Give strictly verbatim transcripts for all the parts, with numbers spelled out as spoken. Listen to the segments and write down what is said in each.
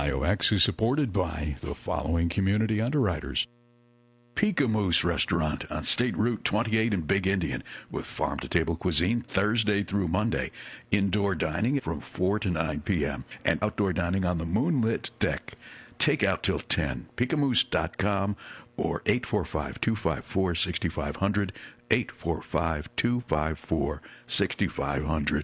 I O X is supported by the following community underwriters. Pika-Moose Restaurant on State Route twenty-eight in Big Indian with farm-to-table cuisine Thursday through Monday, indoor dining from four to nine p.m., and outdoor dining on the moonlit deck. Take out till ten. Pika Moose dot com or eight four five, two five four, six five zero zero, eight four five, two five four, six five zero zero.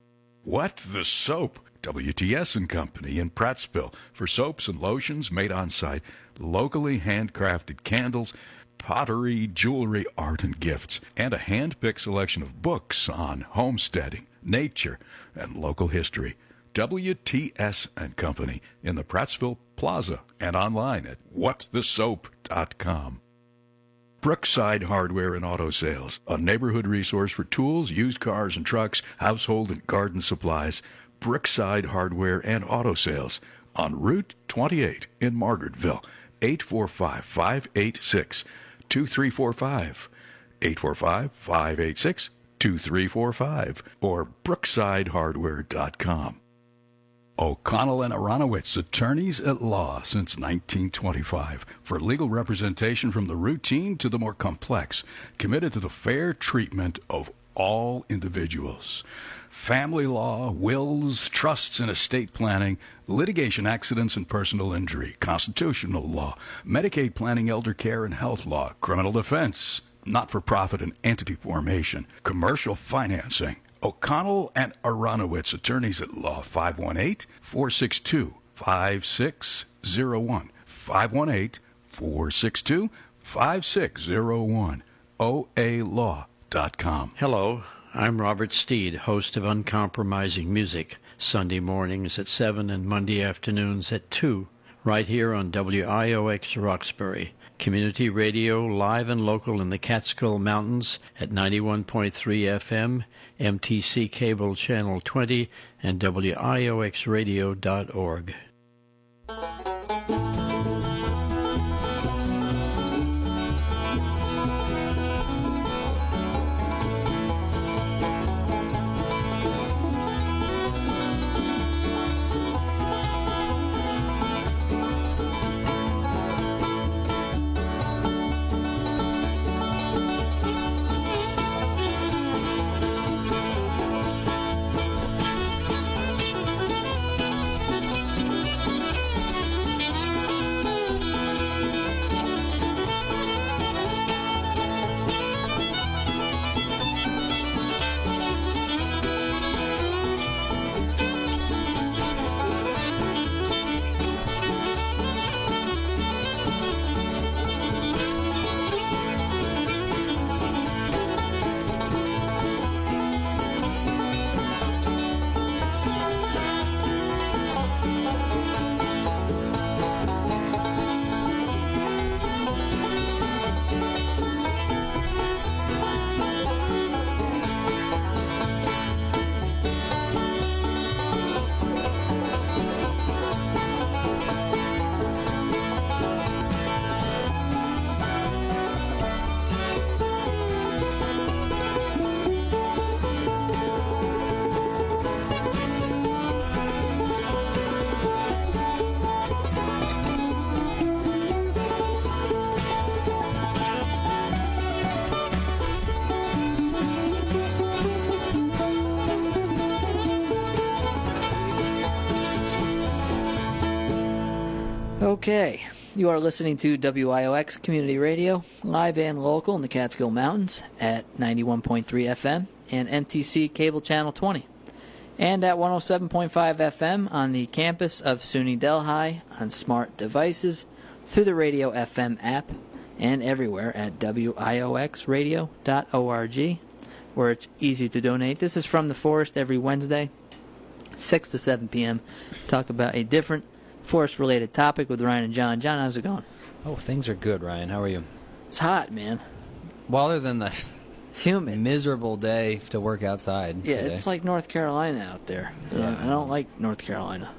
What the Soap? W T S and Company in Prattsville for soaps and lotions made on site, locally handcrafted candles, pottery, jewelry, art, and gifts, and a hand-picked selection of books on homesteading, nature, and local history. W T S and Company in the Prattsville Plaza and online at what the soap dot com. Brookside Hardware and Auto Sales, a neighborhood resource for tools, used cars and trucks, household and garden supplies. Brookside Hardware and Auto Sales on Route twenty-eight in Margaretville. eight four five, five eight six, two three four five. eight four five, five eight six, two three four five or brookside hardware dot com. O'Connell and Aronowitz, attorneys at law since nineteen twenty-five, for legal representation from the routine to the more complex, committed to the fair treatment of all individuals. Family law, wills, trusts and estate planning, litigation, accidents and personal injury, constitutional law, Medicaid planning, elder care and health law, criminal defense, not-for-profit and entity formation, commercial financing. O'Connell and Aronowitz, attorneys at law, five one eight, four six two, five six zero one, five one eight, four six two, five six zero one, O A law dot com. Hello, I'm Robert Steed, host of Uncompromising Music, Sunday mornings at seven and Monday afternoons at two, right here on W I O X Roxbury. Community radio, live and local in the Catskill Mountains at ninety-one point three F M, M T C Cable Channel twenty, and W I O X radio dot org. Okay, you are listening to W I O X Community Radio, live and local in the Catskill Mountains at ninety-one point three F M and M T C Cable Channel twenty, and at one oh seven point five F M on the campus of SUNY Delhi on smart devices, through the Radio F M app, and everywhere at W I O X radio dot org, where it's easy to donate. This is From the Forest every Wednesday, six to seven p.m. Talk about a different forest-related topic with Ryan and John. John, how's it going? Oh, things are good, Ryan. How are you? It's hot, man. Well, other than the it's humid, miserable day to work outside. Yeah, today. It's like North Carolina out there. Yeah. Uh, I don't like North Carolina.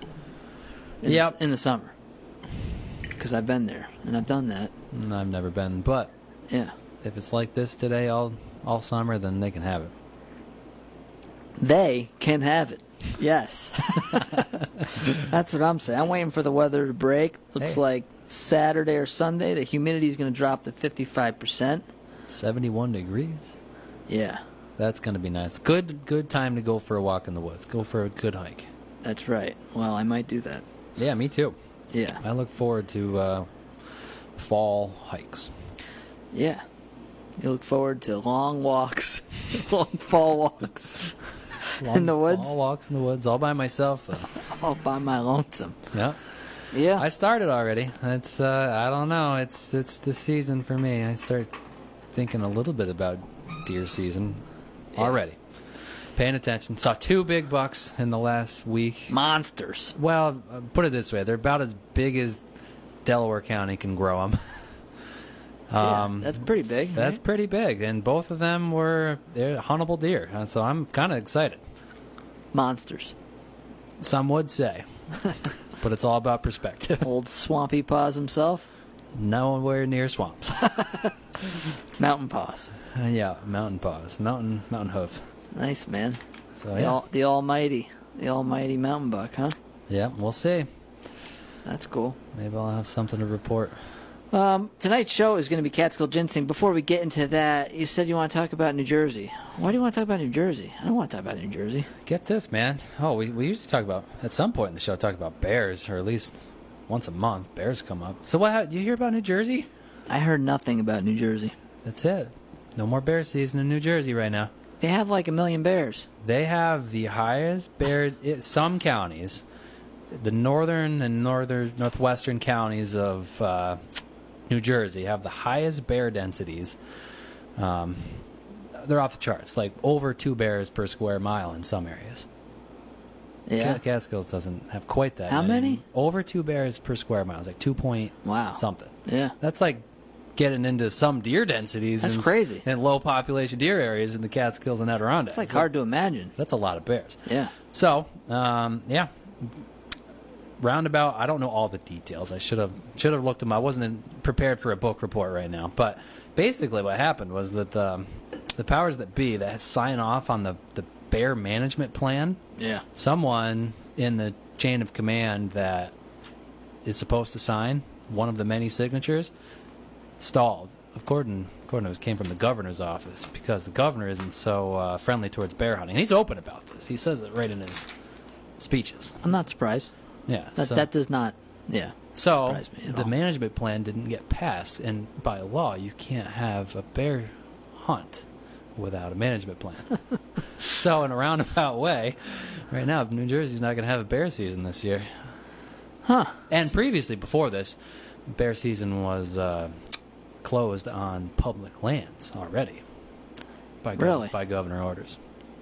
In Yep. the, in the summer, because I've been there and I've done that. Mm, I've never been, but yeah, if it's like this today all all summer, then they can have it. They can have it. Yes. That's what I'm saying. I'm waiting for the weather to break. Looks Hey. like Saturday or Sunday, the humidity is going to drop to fifty-five percent. seventy-one degrees. Yeah, That's going to be nice. Good good time to go for a walk in the woods. Go for a good hike. that's right. Well, I might do that. Yeah, me too. Yeah. I look forward to uh, fall hikes. Yeah. You look forward to long walks, long fall walks in the woods, Fall walks in the woods, all by myself, though. all by my lonesome. Yeah. Yeah. I started already. It's uh, I don't know. It's it's the season for me. I start thinking a little bit about deer season already. Paying attention. Saw two big bucks in the last week. Monsters. Well, uh, put it this way: they're about as big as Delaware County can grow them. Yeah, that's pretty big. Um, That's right? pretty big, and both of them were they're huntable deer. Uh, So I'm kind of excited. Monsters. Some would say, but it's all about perspective. Old Swampy Paws himself, Nowhere near swamps. Mountain Paws. Uh, yeah, mountain paws, mountain mountain hoof. Nice, man. So The, yeah, all, the almighty, the almighty mountain buck, huh? yeah, we'll see. That's cool. Maybe I'll have something to report. Um, tonight's show is going to be Catskill Ginseng. Before we get into that, you said you want to talk about New Jersey. Why do you want to talk about New Jersey? I don't want to talk about New Jersey. Get this, man. Oh, we we usually talk about at some point in the show talk about bears, or at least once a month bears come up. So what? Did you hear about New Jersey? I heard nothing about New Jersey. That's it. No more bear season in New Jersey right now. They have like a million bears. They have the highest bear. It, some counties, the northern and northern northwestern counties of uh, New Jersey have the highest bear densities. Um, they're off the charts, like over two bears per square mile in some areas. Yeah. Cat- Catskills doesn't have quite that. How many? Over two bears per square mile. It's like two point Wow. something. Yeah. That's like getting into some deer densities. That's in, crazy. In low population deer areas in the Catskills and Adirondacks. It's like hard to imagine. That's a lot of bears. Yeah. So, um, yeah, roundabout. I don't know all the details. I should have should have looked them. I wasn't in, prepared for a book report right now. But basically, what happened was that the the powers that be that sign off on the the bear management plan. Yeah. Someone in the chain of command that is supposed to sign one of the many signatures stalled. According, according to it came from the governor's office because the governor isn't so uh, friendly towards bear hunting. And he's open about this. He says it right in his speeches. I'm not surprised. Yeah. That so that does not. Yeah. so surprise me at the all. management plan didn't get passed, and by law, you can't have a bear hunt without a management plan. So, in a roundabout way, right now, New Jersey's not going to have a bear season this year. Huh. And previously, before this, bear season was uh, closed on public lands already by gov- Really? by governor orders.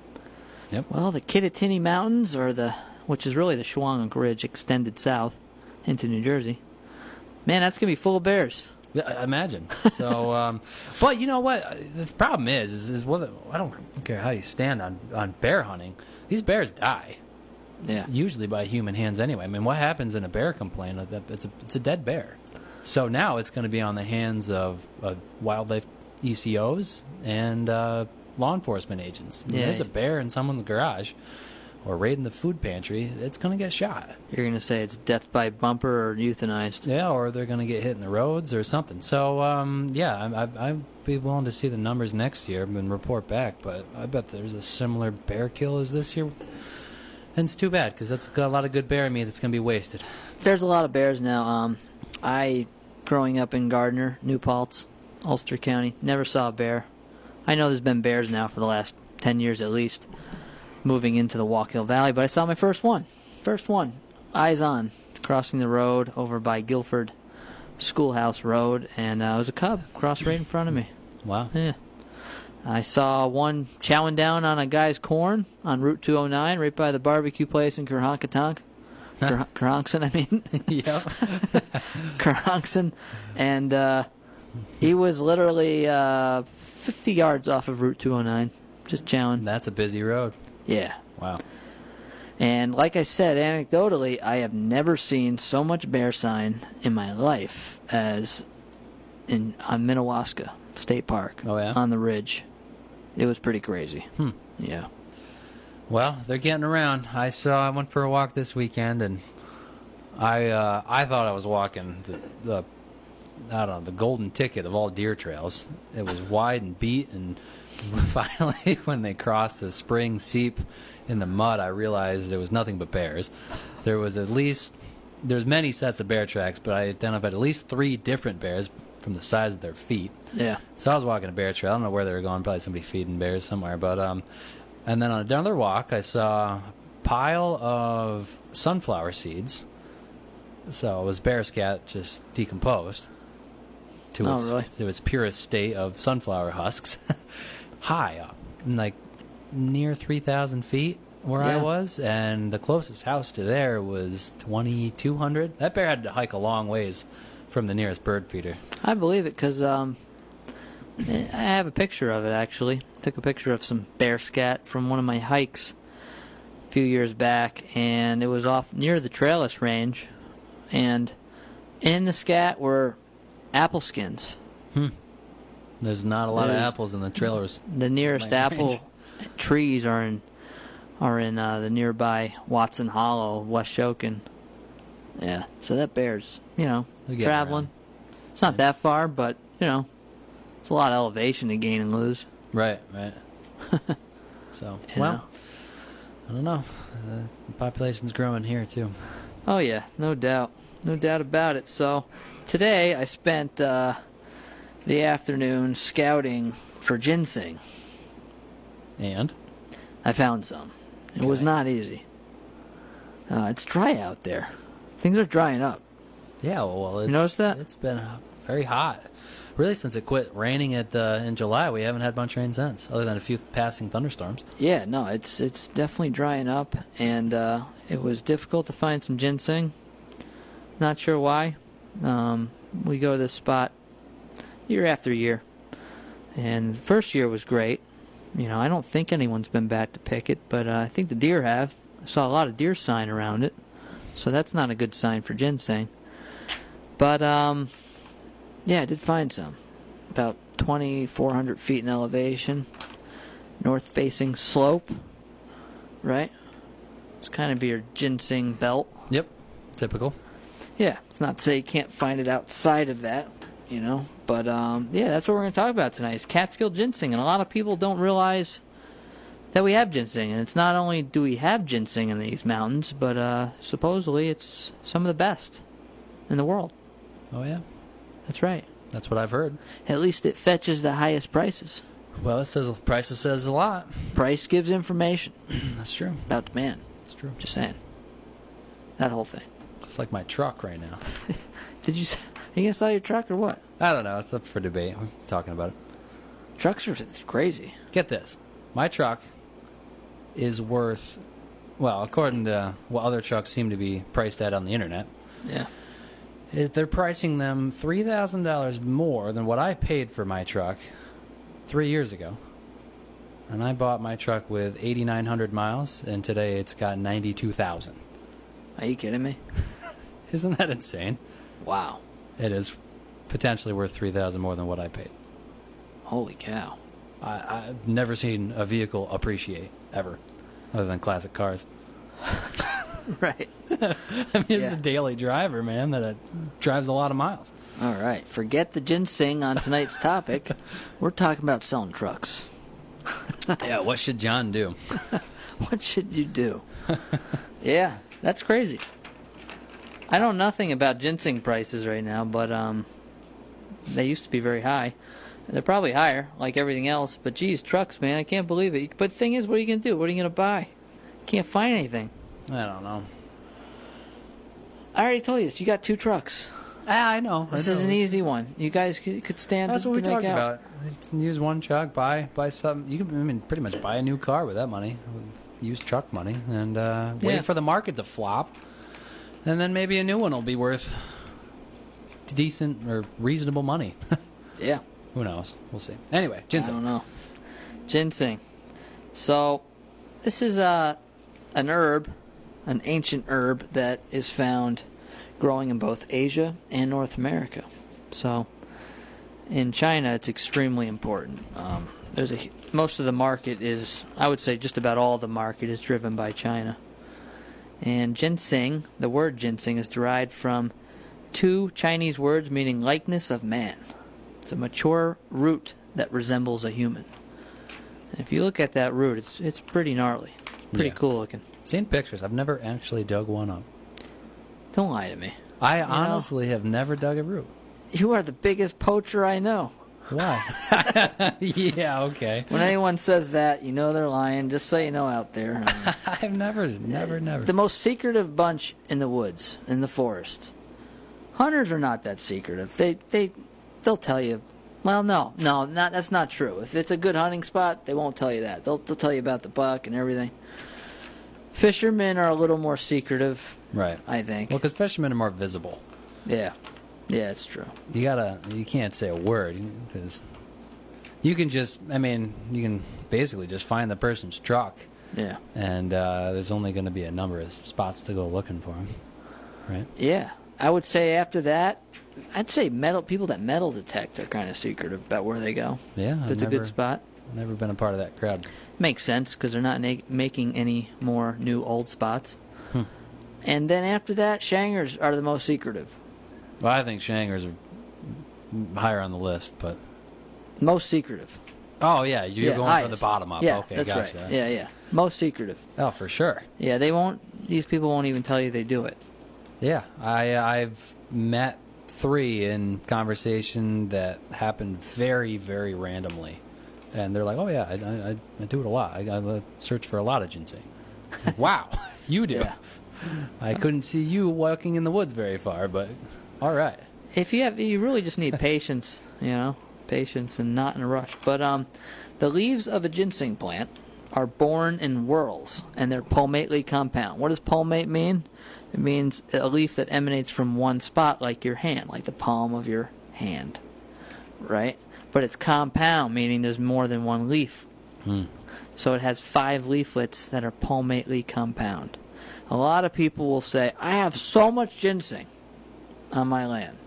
Yep. Well, the Kittatinny Mountains, or the which is really the Shawangunk Ridge extended south into New Jersey. Man, that's gonna be full of bears. Yeah, I imagine. So, um, but you know what? The problem is, is, is whether I don't care how you stand on, on bear hunting. These bears die Yeah. usually by human hands anyway. I mean, what happens in a bear complaint? It's a it's a dead bear. So now it's going to be on the hands of, of wildlife E C Os and uh, law enforcement agents. When Yeah. there's a bear in someone's garage or raiding the food pantry, it's going to get shot. You're gonna say it's death by bumper or euthanized. Yeah, or they're going to get hit in the roads or something. So, um, yeah, I, I, I'd be willing to see the numbers next year and report back, but I bet there's a similar bear kill as this year. And it's too bad, because that's got a lot of good bear meat that's going to be wasted. There's a lot of bears now. Um, I, growing up in Gardner, New Paltz, Ulster County, never saw a bear. I know there's been bears now for the last ten years at least, moving into the Walkill Valley, but I saw my first one. First one. Eyes on, crossing the road over by Guilford Schoolhouse Road, and uh, it was a cub crossed right in front of me. Wow. Yeah. I saw one chowing down on a guy's corn on Route two oh nine, right by the barbecue place in Kerhonkatonk. Ker- Kerhonkson, I mean. Yeah. Kerhonkson. And uh, he was literally uh, fifty yards off of Route two oh nine, just chowing. That's a busy road. Yeah. Wow. And like I said, anecdotally, I have never seen so much bear sign in my life as in on Minnewaska State Park. Oh, yeah? On the ridge. It was pretty crazy. Hmm. Yeah. Well, they're getting around. I saw. I went for a walk this weekend, and I uh, I thought I was walking the, the I don't know the golden ticket of all deer trails. It was wide and beat, and finally, when they crossed the spring seep in the mud, I realized it was nothing but bears. There was at least there's many sets of bear tracks, but I identified at least three different bears from the size of their feet. Yeah. So I was walking a bear trail. I don't know where they were going. Probably somebody feeding bears somewhere. But um, and then on another walk, I saw a pile of sunflower seeds. So it was bear scat just decomposed to Oh, its really? to its purest state of sunflower husks, high up, like near three thousand feet where I Yeah. was, and the closest house to there was twenty two hundred. That bear had to hike a long ways from the nearest bird feeder. I believe it because um, I have a picture of it, actually. Took a picture of some bear scat from one of my hikes a few years back, and it was off near the Trailis Range, and in the scat were apple skins. There's not a lot There's- of apples in the trailers. The nearest Right, apple range. trees are in are in uh, the nearby Watson Hollow, West Shokin. Yeah, so that bear's, you know, They're getting traveling. around. It's not that far, but, you know, it's a lot of elevation to gain and lose. Right, right. So, You well, know. I don't know. Uh, the population's growing here, too. Oh, yeah, no doubt. No doubt about it. So, today I spent uh, the afternoon scouting for ginseng. And? I found some. It was Okay. not easy. Uh, it's dry out there. Things are drying up. Yeah, well, it's, notice that? It's been uh, very hot. Really, since it quit raining at uh, in July, we haven't had much rain since, other than a few passing thunderstorms. Yeah, no, it's it's definitely drying up, and uh, it was difficult to find some ginseng. Not sure why. Um, we go to this spot year after year, and the first year was great. You know, I don't think anyone's been back to pick it, but uh, I think the deer have. I saw a lot of deer sign around it, so that's not a good sign for ginseng. But um, yeah, I did find some. About twenty-four hundred feet in elevation. North-facing slope. Right? It's kind of your ginseng belt. Yep, typical. Yeah, it's not to say you can't find it outside of that, you know. But, um, yeah, that's what we're going to talk about tonight is Catskill ginseng. And a lot of people don't realize that we have ginseng. And it's not only do we have ginseng in these mountains, but uh, supposedly it's some of the best in the world. Oh, yeah. That's right. That's what I've heard. At least it fetches the highest prices. Well, it says prices says a lot. Price gives information That's true. about demand. That's true. Just saying. That whole thing. Just like my truck right now. Did you? s- Are you gonna sell your truck or what? I don't know. It's up for debate. We're talking about it. Trucks are crazy. Get this. My truck is worth, well, according to what other trucks seem to be priced at on the internet, Yeah. is they're pricing them three thousand dollars more than what I paid for my truck three years ago. And I bought my truck with eighty-nine hundred miles, and today it's got ninety-two thousand. Are you kidding me? Isn't that insane? Wow. It is potentially worth three thousand dollars more than what I paid. Holy cow. I, I've never seen a vehicle appreciate, ever, other than classic cars. Right. I mean, it's Yeah. a daily driver, man, that it drives a lot of miles. All right. Forget the ginseng on tonight's topic. We're talking about selling trucks. Yeah, what should John do? What should you do? Yeah, that's crazy. I know nothing about ginseng prices right now, but um, they used to be very high. They're probably higher, like everything else. But geez, trucks, man, I can't believe it. But the thing is, what are you gonna do? What are you gonna buy? Can't find anything. I don't know. I already told you this. You got two trucks. Ah, I know. This I is know. an easy one. You guys could, could stand That's to, what we to make talked out. about. Just use one truck, buy buy something. You can, I mean, pretty much buy a new car with that money, with used truck money, and uh, wait Yeah. for the market to flop, and then maybe a new one will be worth decent or reasonable money. Yeah. Who knows? We'll see. Anyway, I ginseng. don't know. Ginseng. So, this is uh, an herb, an ancient herb that is found growing in both Asia and North America. So, in China, it's extremely important. Um, there's a most of the market is, I would say, just about all the market is driven by China. And ginseng, the word ginseng, is derived from two Chinese words meaning likeness of man. It's a mature root that resembles a human. And if you look at that root, it's it's pretty gnarly, pretty Yeah. cool looking. Seen pictures. I've never actually dug one up. Don't lie to me. I You know? honestly have never dug a root. You are the biggest poacher I know. Why? Yeah, okay. When anyone says that, you know they're lying. Just so you know out there. Um, I've never, never, never. the most secretive bunch in the woods, in the forest. Hunters are not that secretive. They they they'll tell you. Well, no, no, not that's not true. If it's a good hunting spot, they won't tell you that. They'll they'll tell you about the buck and everything. Fishermen are a little more secretive, Right. I think. Well, because fishermen are more visible. Yeah, yeah, it's true. You gotta, you can't say a word because you can just, I mean, you can basically just find the person's truck, Yeah, and uh, there's only going to be a number of spots to go looking for them, right? yeah. I would say after that, I'd say metal people that metal detect are kind of secretive about where they go. Yeah, If I've it's a never, good spot. never been a part of that crowd. Makes sense because they're not na- making any more new old spots. Hmm. And then after that, Shangers are the most secretive. Well, I think Shangers are higher on the list, but Most secretive. oh yeah, you're Yeah, going highest. from the bottom up. Yeah, okay, that's gotcha. right. Yeah, yeah. Most secretive. Oh, for sure. Yeah, they won't. These people won't even tell you they do it. Yeah, I I've met three in conversation that happened very very randomly, and they're like, "Oh yeah, I I, I do it a lot. I, I search for a lot of ginseng." Wow, you do. Yeah. I couldn't see you walking in the woods very far, but all right. If you have, you really just need patience. You know, patience and not in a rush. But um, the leaves of a ginseng plant are born in whorls, and they're palmately compound. What does palmate mean? It means a leaf that emanates from one spot, like your hand, like the palm of your hand, right? But it's compound, meaning there's more than one leaf. Hmm. So it has five leaflets that are palmately compound. A lot of people will say, I have so much ginseng on my land.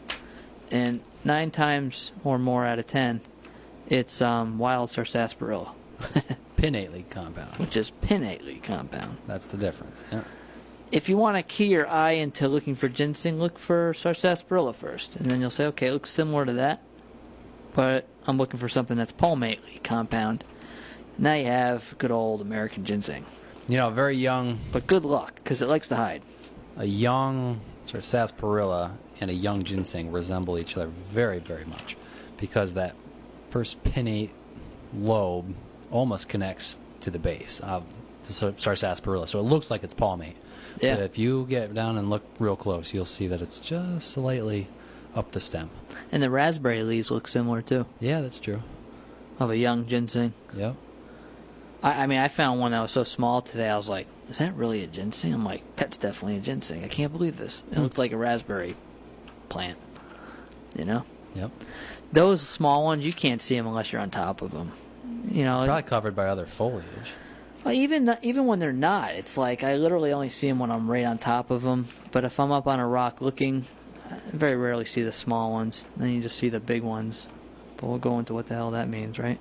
And nine times or more out of ten, it's um, wild sarsaparilla, Pinnately compound. which is pinnately compound. That's the difference. Yeah. If you want to key your eye into looking for ginseng, look for sarsaparilla first. And then you'll say, okay, it looks similar to that. But I'm looking for something that's palmately compound. Now you have good old American ginseng. You know, a very young, But good luck, because it likes to hide. a young sort of sarsaparilla and a young ginseng resemble each other very, very much, because that first pinnate lobe almost connects to the base of the sar- sarsaparilla, so it looks like it's palmate. Yeah. But if you get down and look real close, you'll see that it's just slightly up the stem. And the raspberry leaves look similar, too, Yeah, that's true. of a young ginseng. Yep. I, I mean, I found one that was so small today, I was like, is that really a ginseng? I'm like, that's definitely a ginseng. I can't believe this. It looked like a raspberry plant, you know? Yep. Those small ones, you can't see them unless you're on top of them. You know, Probably covered by other foliage. well, even even when they're not, it's like I literally only see them when I'm right on top of them. But if I'm up on a rock looking, I very rarely see the small ones. Then you just see the big ones. But we'll go into what the hell that means, right?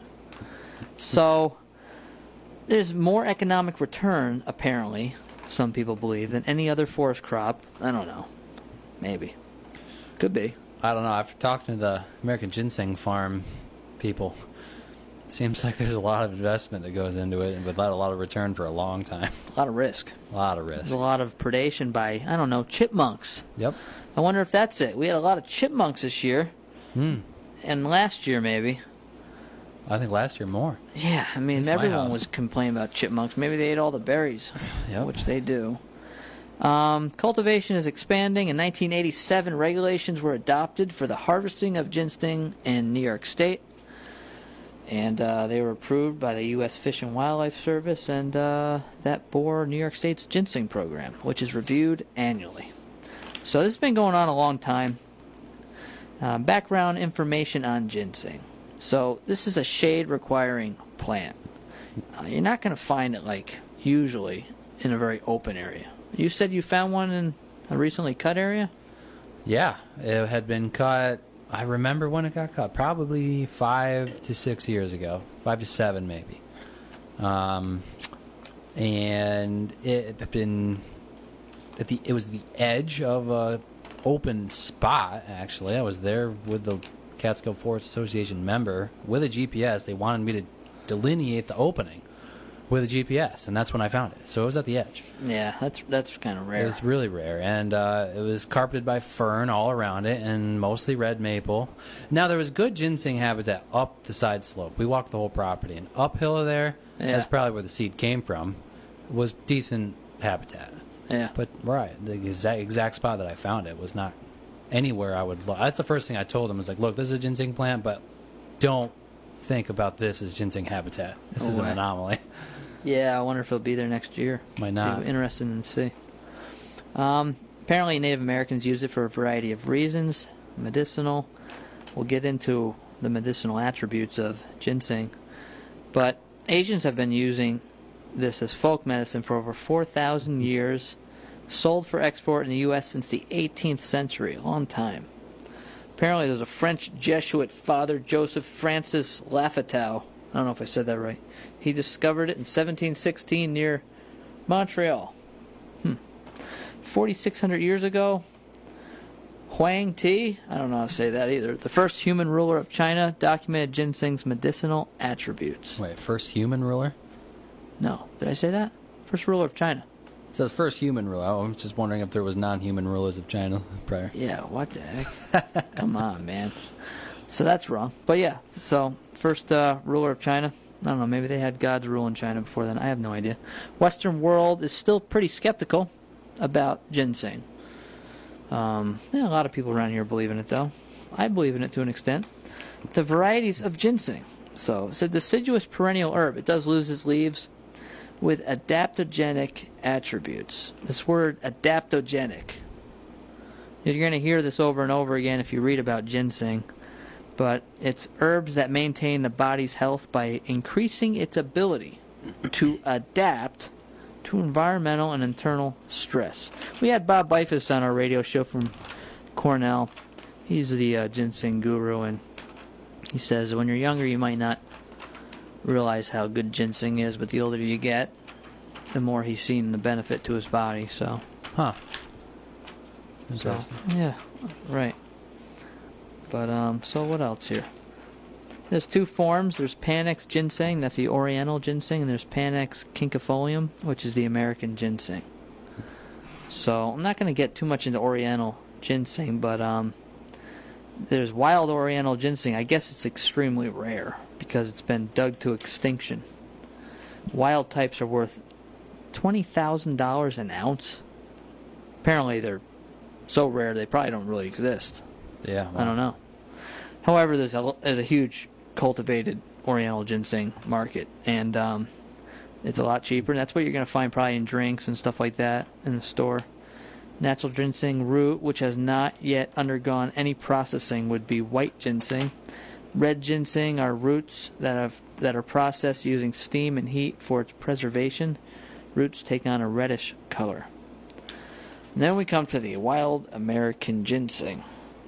So there's more economic return, apparently, some people believe, than any other forest crop. I don't know. Maybe. Could be. I don't know. After talking to the American Ginseng Farm people, it seems like there's a lot of investment that goes into it, and without a lot of return for a long time. A lot of risk. A lot of There's risk. a lot of predation by, I don't know, chipmunks. Yep. I wonder if that's it. We had a lot of chipmunks this year, Hmm. and last year maybe. I think last year more. Yeah, I mean, It's my everyone house. was complaining about chipmunks. Maybe they ate all the berries, Yep. which they do. Um, cultivation is expanding. In nineteen eighty-seven, regulations were adopted for the harvesting of ginseng in New York State. And uh, they were approved by the U S Fish and Wildlife Service, and uh, that bore New York State's ginseng program, which is reviewed annually. So this has been going on a long time. Uh, background information on ginseng. So this is a shade-requiring plant. Uh, you're not going to find it, like, usually in a very open area. You said you found one in a recently cut area? Yeah, it had been cut I remember when it got cut. Probably five to six years ago. Five to seven, maybe. Um, and it had been at the. It was the edge of a open spot. Actually, I was there with the Catskill Forest Association member with a G P S. They wanted me to delineate the opening with a G P S, and that's when I found it. So it was at the edge. Yeah, that's that's kind of rare. It was really rare, and uh, it was carpeted by fern all around it, and mostly red maple. Now, there was good ginseng habitat up the side slope. We walked the whole property, and uphill there, Yeah. that's probably where the seed came from, was decent habitat. Yeah. But, right, the exact, exact spot that I found it was not anywhere I would look. That's the first thing I told them, was like, look, this is a ginseng plant, but don't think about this as ginseng habitat. This No is way. an anomaly. Yeah, I wonder if it'll be there next year. Might not. Be interesting to see. Um, apparently, Native Americans use it for a variety of reasons. Medicinal. We'll get into the medicinal attributes of ginseng. But Asians have been using this as folk medicine for over four thousand years. Sold for export in the U S since the eighteenth century. A long time. Apparently, there's a French Jesuit father, Joseph Francis Lafitau. I don't know if I said that right. He discovered it in seventeen sixteen near Montreal. Hmm. forty-six hundred years ago, Huang Ti, I don't know how to say that either, the first human ruler of China, documented ginseng's medicinal attributes. Wait, first human ruler? No, did I say that? First ruler of China. It says first human ruler. I was just wondering if there was non-human rulers of China prior. Yeah, what the heck? Come on, man. So that's wrong. But yeah, so first uh, ruler of China. I don't know, maybe they had gods rule in China before then. I have no idea. Western world is still pretty skeptical about ginseng. Um, yeah, a lot of people around here believe in it, though. I believe in it to an extent. The varieties of ginseng. So it's a deciduous perennial herb. It does lose its leaves with adaptogenic attributes. This word, adaptogenic. You're going to hear this over and over again if you read about ginseng. But it's herbs that maintain the body's health by increasing its ability to adapt to environmental and internal stress. We had Bob Bifus on our radio show from Cornell. He's the uh, ginseng guru, and he says when you're younger you might not realize how good ginseng is, but the older you get, the more he's seen the benefit to his body. So, Huh. so Interesting. yeah, right. But, um, so what else here? There's two forms. There's Panax ginseng, that's the Oriental ginseng, and there's Panax quinquefolium, which is the American ginseng. So, I'm not going to get too much into Oriental ginseng, but, um, there's wild Oriental ginseng. I guess it's extremely rare because it's been dug to extinction. Wild types are worth twenty thousand dollars an ounce. Apparently, they're so rare they probably don't really exist. Yeah. I don't know. However, there's a there's a huge cultivated Oriental ginseng market, and um, it's a lot cheaper. And that's what you're going to find probably in drinks and stuff like that in the store. Natural ginseng root, which has not yet undergone any processing, would be white ginseng. Red ginseng are roots that have that are processed using steam and heat for its preservation. Roots take on a reddish color. And then we come to the wild American ginseng.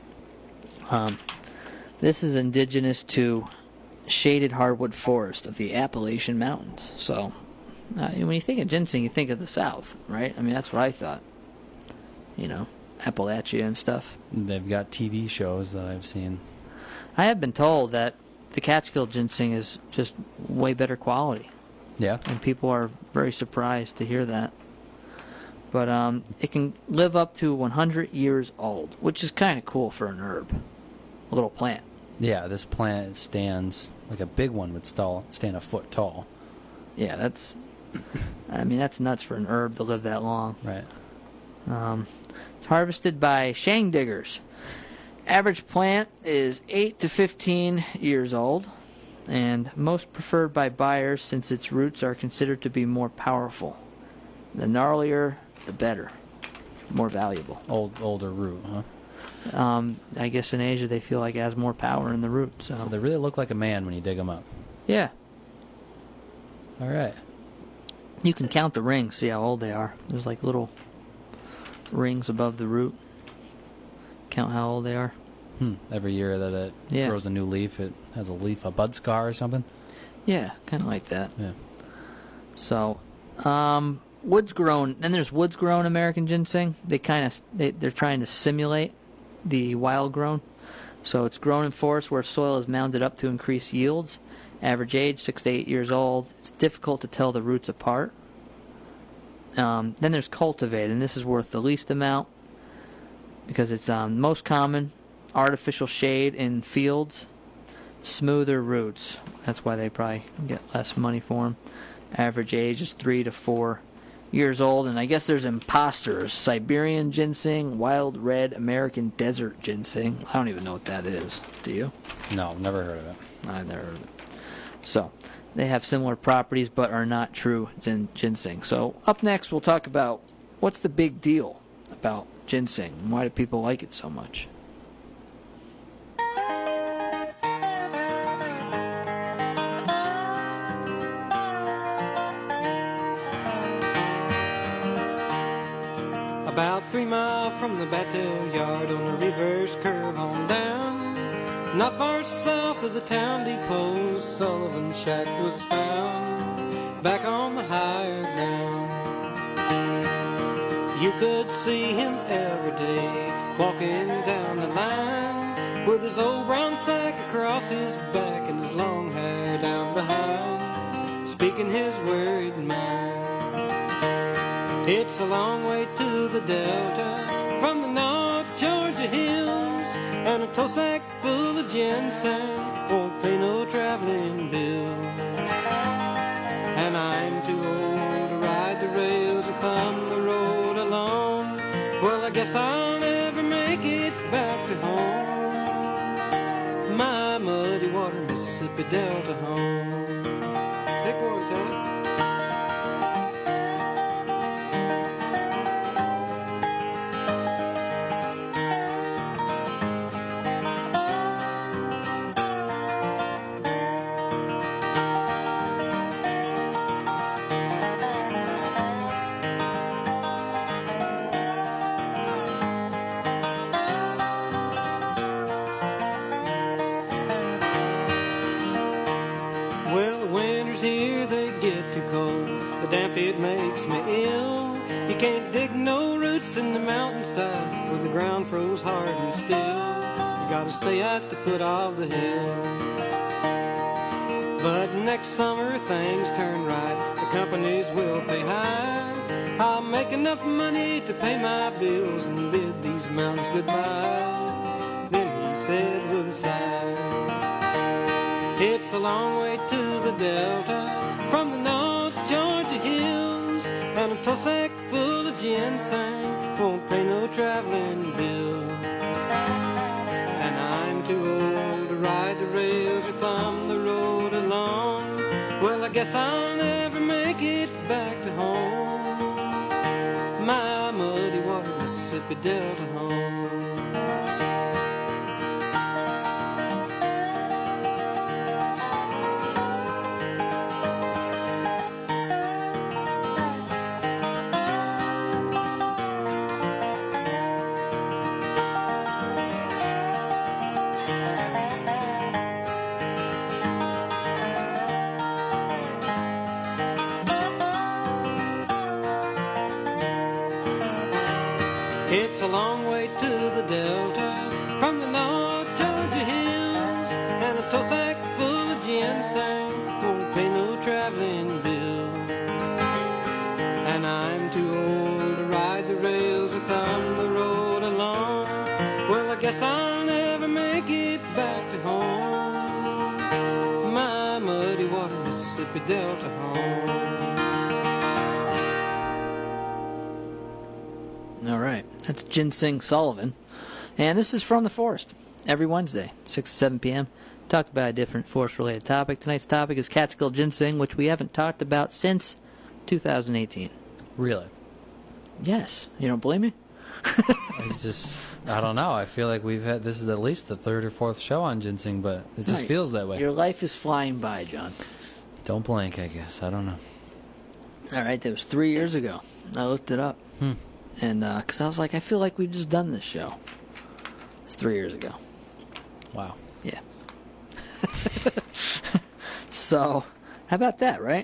Um, this is indigenous to shaded hardwood forest of the Appalachian Mountains. So, uh, when you think of ginseng, you think of the South, right? I mean, that's what I thought. You know, Appalachia and stuff. They've got T V shows that I've seen. I have been told that the Catskill ginseng is just way better quality, Yeah. and people are very surprised to hear that. But um, it can live up to one hundred years old, which is kind of cool for an herb. A little plant. Yeah, this plant stands, like a big one would stall, stand a foot tall. Yeah, that's... I mean, that's nuts for an herb to live that long. Right. Um, it's harvested by shang diggers. Average plant is eight to fifteen years old, and most preferred by buyers since its roots are considered to be more powerful. The gnarlier, the better. More valuable. Old, older root, huh? Um, I guess in Asia they feel like it has more power in the root. So, So they really look like a man when you dig them up. yeah, All right. you can count the rings, see how old they are. There's like little rings above the root. Count how old they are. Hmm. Every year that it Yeah. grows a new leaf, it has a leaf, a bud scar or something. Yeah, kind of like that. Yeah. So, um, woods grown. Then there's woods grown American ginseng. They kind of they, they're trying to simulate the wild grown. So it's grown in forests where soil is mounded up to increase yields. Average age six to eight years old. It's difficult to tell the roots apart. Um, then there's cultivated, and this is worth the least amount because it's um, most common. Artificial shade in fields, smoother roots. That's why they probably get less money for them. Average age is three to four years old, and I guess there's imposters. Siberian ginseng, wild red American desert ginseng. I don't even know what that is. Do you? No, never heard of it. I've never heard of it. So, they have similar properties but are not true gin- ginseng. So, up next we'll talk about what's the big deal about ginseng and why do people like it so much. About three miles from the Battelle Yard on a reverse curve on down. Not far south of the town depot, Sullivan's shack was found. Back on the higher ground. You could see him every day, walking down the line, with his old brown sack across his back and his long hair down behind, speaking his worried mind. It's a long way to the Delta from the North Georgia hills, and a tow sack full of ginseng won't pay no traveling bill. And I'm too old to ride the rails or thumb the road alone. Well, I guess I'll never make it back to home, my muddy water Mississippi Delta home. Take one, Ted. It makes me ill. You can't dig no roots in the mountainside where the ground froze hard and still. You gotta stay at the foot of the hill. But next summer things turn right. The companies will pay high. I'll make enough money to pay my bills and bid these mountains goodbye. Then he said with a sigh, it's a long way to the Delta from the North Georgia hills, and a tow sack full of ginseng won't pay no traveling bill. And I'm too old to ride the rails or thumb the road along. Well, I guess I'll never make it back to home, my muddy water Mississippi Delta home. It's a long way to the Delta from the North Georgia hills, and a tow sack full of ginseng won't pay no traveling bill. And I'm too old to ride the rails or thumb the road along. Well, I guess I'll never make it back to home, my muddy water Mississippi Delta home. All right, that's Ginseng Sullivan, and this is From the Forest, every Wednesday, six to seven p.m. Talk about a different forest-related topic. Tonight's topic is Catskill ginseng, which we haven't talked about since two thousand eighteen. Really? Yes. You don't believe me? It's just, I don't know. I feel like we've had, this is at least the third or fourth show on ginseng, but it just No, feels that way. Your life is flying by, John. Don't blink, I guess. I don't know. All right, that was three years ago. I looked it up. Hmm. And, uh, because I was like, I feel like we've just done this show. It's three years ago. Wow. Yeah. So, how about that, right?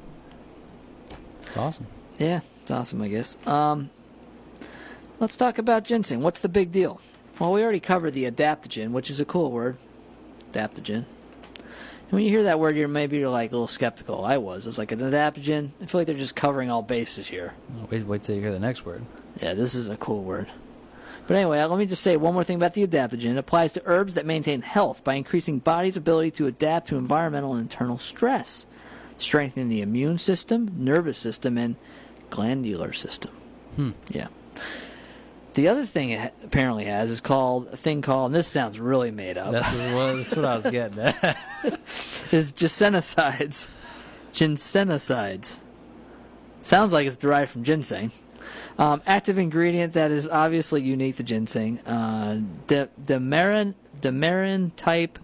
It's awesome. Yeah, it's awesome, I guess. Um, let's talk about ginseng. What's the big deal? Well, we already covered the adaptogen, which is a cool word. Adaptogen. And when you hear that word, you're maybe you're like a little skeptical. I was. It's like an adaptogen. I feel like they're just covering all bases here. Wait, wait till you hear the next word. Yeah, this is a cool word. But anyway, let me just say one more thing about the adaptogen. It applies to herbs that maintain health by increasing body's ability to adapt to environmental and internal stress, strengthening the immune system, nervous system, and glandular system. Hmm. Yeah. The other thing it apparently has is called a thing called, and this sounds really made up. That's what, that's what I was getting at. is ginsenosides. Ginsenosides. Sounds like it's derived from ginseng. Um, active ingredient that is obviously unique to ginseng. Uh, the Demerin Demerin type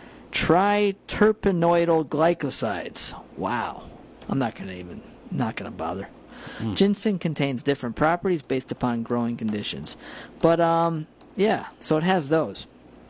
triterpenoidal glycosides. Wow. I'm not gonna even not gonna bother. Mm. Ginseng contains different properties based upon growing conditions. But um yeah, so it has those.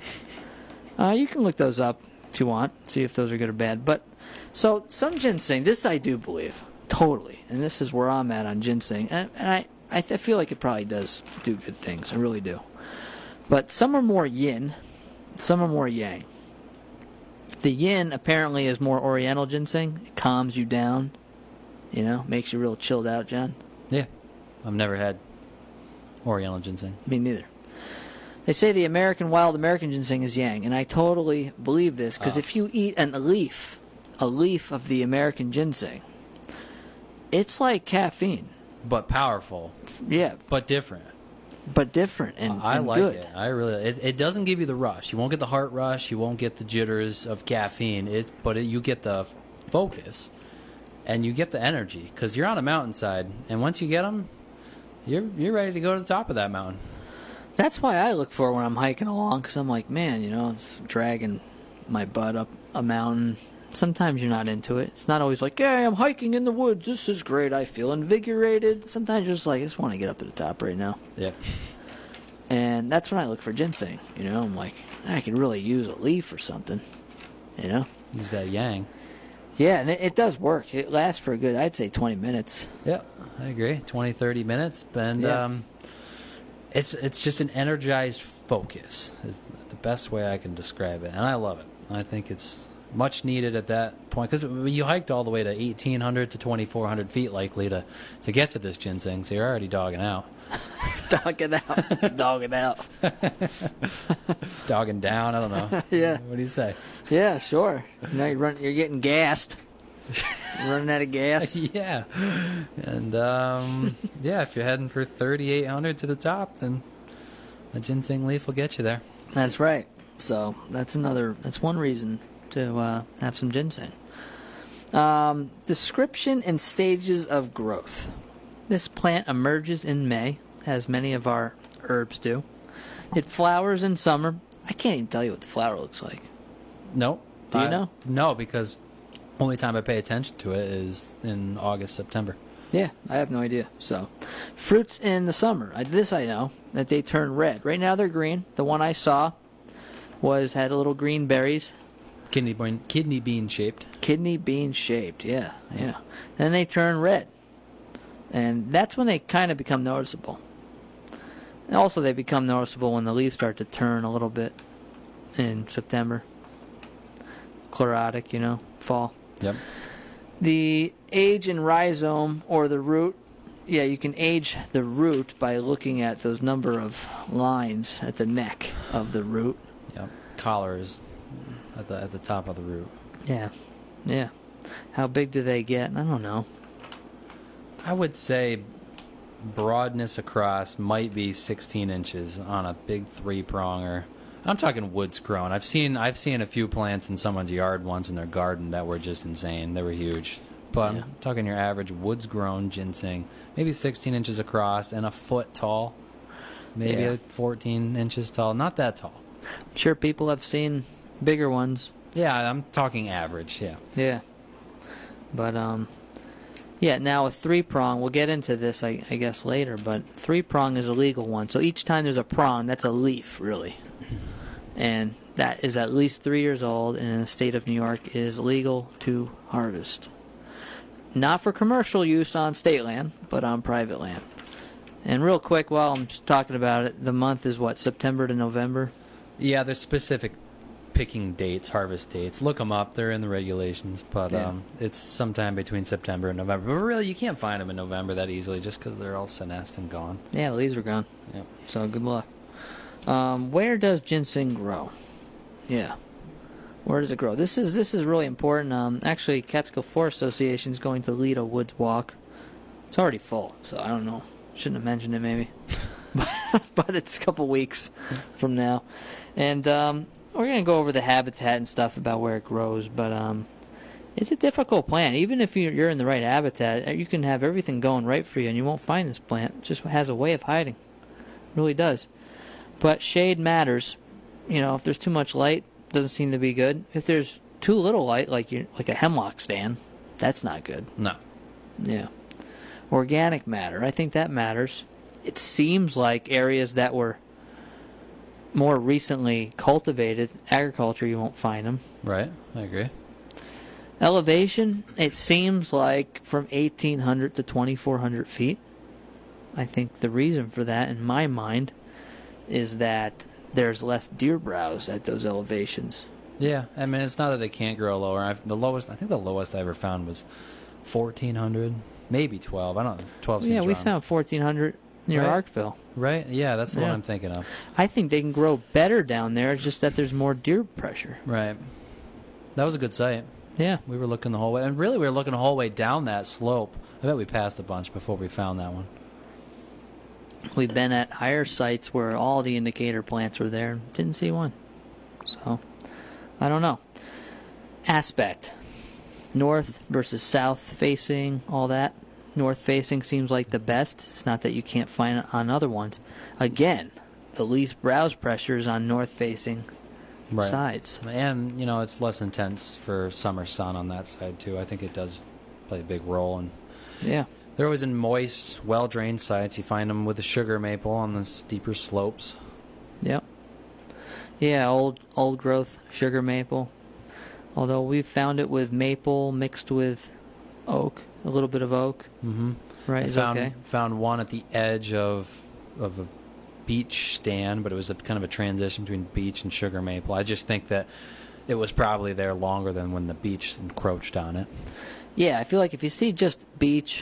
Uh, you can look those up if you want, see if those are good or bad. But so some ginseng, this I do believe. Totally. And this is where I'm at on ginseng. And, and I I th- feel like it probably does do good things. I really do. But some are more yin, some are more yang. The yin apparently is more oriental ginseng. It calms you down, you know, makes you real chilled out, John. Yeah. I've never had oriental ginseng. Me neither. They say the American wild American ginseng is yang, and I totally believe this because Oh. if you eat an, a leaf, a leaf of the American ginseng, it's like caffeine. But powerful. Yeah, But different. but different and, I and like good. it. I really. It, it doesn't give you the rush. You won't get the heart rush. You won't get the jitters of caffeine. It, but it, you get the f- focus, and you get the energy because you're on a mountainside, and once you get them, you're you're ready to go to the top of that mountain. That's why I look for when I'm hiking along, because I'm like, man, you know, it's dragging my butt up a mountain. Sometimes you're not into it. It's not always like, hey, I'm hiking in the woods. This is great. I feel invigorated. Sometimes you're just like, I just want to get up to the top right now. Yep. And that's when I look for ginseng. You know, I'm like, I could really use a leaf or something. You know? Use that yang. Yeah, and it, it does work. It lasts for a good, I'd say, twenty minutes. Yep, I agree. twenty, thirty minutes, and Yeah. um, it's it's just an energized focus. Is the best way I can describe it, and I love it. I think it's much needed at that point because you hiked all the way to eighteen hundred to twenty-four hundred feet, likely to to get to this ginseng. So you're already dogging out, Dogging out. Dogging out. dogging down. I don't know. Yeah. What do you say? Yeah, sure. Now you're, run, you're getting gassed. You're running out of gas. Yeah, and um, yeah, if you're heading for thirty-eight hundred to the top, then a ginseng leaf will get you there. That's right. So that's another. That's one reason to uh, have some ginseng. Um, description and stages of growth. This plant emerges in May, as many of our herbs do. It flowers in summer. I can't even tell you what the flower looks like. Nope. Do you I- know? No, because only time I pay attention to it is in August, September. Yeah, I have no idea. So, fruits in the summer. I, this I know that they turn red. Right now they're green. The one I saw was had a little green berries. Kidney bean, kidney bean shaped. Kidney bean shaped, yeah, yeah. Then they turn red. And that's when they kind of become noticeable. And also they become noticeable when the leaves start to turn a little bit in September. Chlorotic, you know, fall. Yep. The age and rhizome or the root, yeah, you can age the root by looking at those number of lines at the neck of the root. Yep. Collar is at the at the top of the root. Yeah, yeah. How big do they get? I don't know. I would say broadness across might be sixteen inches on a big three pronger. I'm talking woods grown. I've seen I've seen a few plants in someone's yard once in their garden that were just insane. They were huge. But Yeah. I'm talking your average woods grown ginseng, maybe sixteen inches across and a foot tall, maybe Yeah. fourteen inches tall. Not that tall. I'm sure people have seen bigger ones. Yeah, I'm talking average. Yeah. Yeah. But, um, yeah, now a three prong, we'll get into this, I, I guess, later, but three prong is a legal one. So each time there's a prong, that's a leaf, really. And that is at least three years old and in the state of New York is legal to harvest. Not for commercial use on state land, but on private land. And real quick, while I'm just talking about it, the month is what, September to November? Yeah, there's specific picking dates, harvest dates. Look them up. They're in the regulations, but Yeah. um, it's sometime between September and November. But really, you can't find them in November that easily just because they're all senesced and gone. Yeah, the leaves are gone. Yep. So good luck. Um, where does ginseng grow? Yeah. Where does it grow? This is this is really important. Um, actually, Catskill Forest Association is going to lead a woods walk. It's already full, so I don't know. Shouldn't have mentioned it maybe. But it's a couple weeks from now. And um, we're going to go over the habitat and stuff about where it grows. But um, it's a difficult plant. Even if you're you're in the right habitat, you can have everything going right for you, and you won't find this plant. It just has a way of hiding. It really does. But shade matters. You know, if there's too much light, it doesn't seem to be good. If there's too little light, like you like a hemlock stand, that's not good. No. Yeah. Organic matter. I think that matters. It seems like areas that were more recently cultivated, agriculture, you won't find them. Right. I agree. Elevation, it seems like from eighteen hundred to twenty-four hundred feet. I think the reason for that, in my mind, is that there's less deer browse at those elevations. Yeah, I mean, it's not that they can't grow lower. I've, the lowest, I think the lowest I ever found was fourteen hundred, maybe twelve. I don't know. twelve seems Yeah, we wrong. found fourteen hundred near Right. Arkville. Right? Yeah, that's the one Yeah. I'm thinking of. I think they can grow better down there. It's just that there's more deer pressure. Right. That was a good site. Yeah. We were looking the whole way. And really, we were looking the whole way down that slope. I bet we passed a bunch before we found that one. We've been at higher sites where all the indicator plants were there. Didn't see one. So, I don't know. Aspect. North versus south facing, all that. North facing seems like the best. It's not that you can't find it on other ones. Again, the least browse pressure is on north facing Right. sides. And, you know, it's less intense for summer sun on that side, too. I think it does play a big role. And Yeah. they're always in moist, well-drained sites. You find them with the sugar maple on the steeper slopes. Yep. Yeah, old old growth sugar maple. Although we've found it with maple mixed with oak, a little bit of oak. Mm-hmm. Right, I is found, okay. found one at the edge of of a beech stand, but it was a kind of a transition between beech and sugar maple. I just think that it was probably there longer than when the beech encroached on it. Yeah, I feel like if you see just beech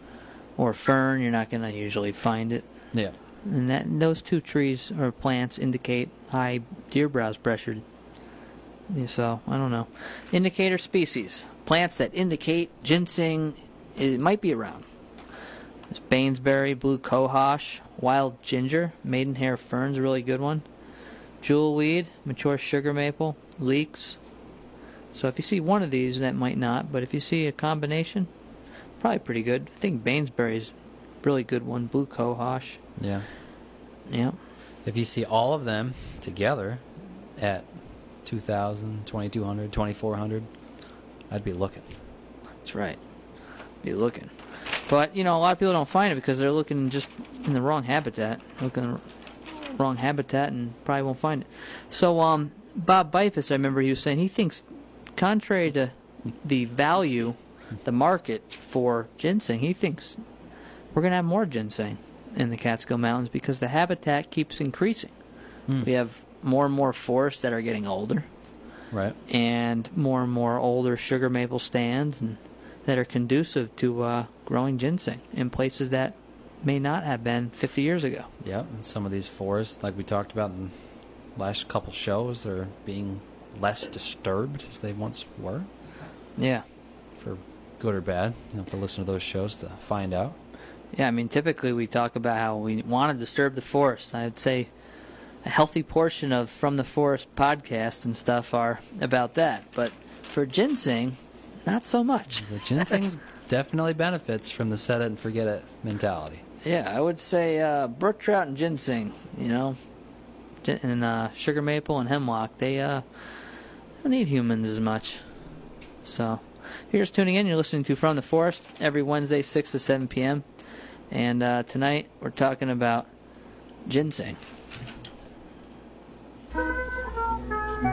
or fern, you're not going to usually find it. Yeah. And that those two trees or plants indicate high deer browse pressure. Yeah, so, I don't know. Indicator species. Plants that indicate ginseng it might be around. There's Bainsbury, blue cohosh, wild ginger, maidenhair fern's a really good one. Jewelweed, mature sugar maple, leeks. So if you see one of these, that might not. But if you see a combination, probably pretty good. I think Bainsbury's a really good one. Blue cohosh. Yeah. Yeah. If you see all of them together at two thousand, twenty-two hundred, twenty-four hundred, I'd be looking. That's right. Be looking. But, you know, a lot of people don't find it because they're looking just in the wrong habitat. Looking in the wrong habitat and probably won't find it. So, um, Bob Bifus, I remember he was saying he thinks, contrary to the value, the market for ginseng, he thinks we're going to have more ginseng in the Catskill Mountains because the habitat keeps increasing. Hmm. We have more and more forests that are getting older. Right. And more and more older sugar maple stands and that are conducive to uh, growing ginseng in places that may not have been fifty years ago. Yep. And some of these forests, like we talked about in the last couple shows, are being less disturbed as they once were. Yeah. For good or bad. You have to listen to those shows to find out. Yeah, I mean, typically we talk about how we want to disturb the forest. I'd say a healthy portion of From the Forest podcasts and stuff are about that. But for ginseng, not so much. The ginseng definitely benefits from the set it and forget it mentality. Yeah, I would say uh, brook trout and ginseng, you know, Gin- and uh, sugar maple and hemlock, they uh, don't need humans as much. So, if you're just tuning in, you're listening to From the Forest every Wednesday, six to seven p.m. And uh, tonight we're talking about ginseng.